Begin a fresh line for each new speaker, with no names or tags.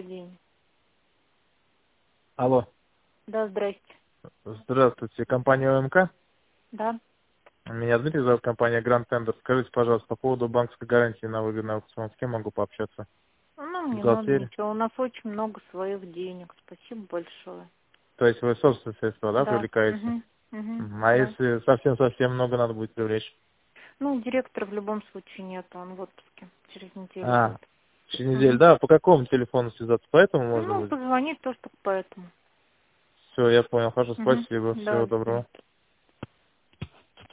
день.
Алло.
Да, здрасте.
Здравствуйте. Компания ОМК.
Да.
Меня Дмитрий зовут, компания Grand Tender. Скажите, пожалуйста, по поводу банковской гарантии на выгодный аукцион, с кем могу пообщаться?
Ну,
В
не надо
бухгалтерии?
ничего. У нас очень много своих денег. Спасибо большое.
То есть вы собственные средства, да,
Да.
привлекаете?
Угу. Угу.
А
Да.
если совсем много надо будет привлечь?
Ну, директора в любом случае нет. Он в отпуске. Через неделю
А,
будет.
через неделю,
Угу.
да? По какому телефону связаться? По этому можно
Ну,
будет?
позвонить тоже только поэтому.
Все, я понял. Хорошо,
Угу.
спасибо.
Да,
Всего
до свидания.
доброго.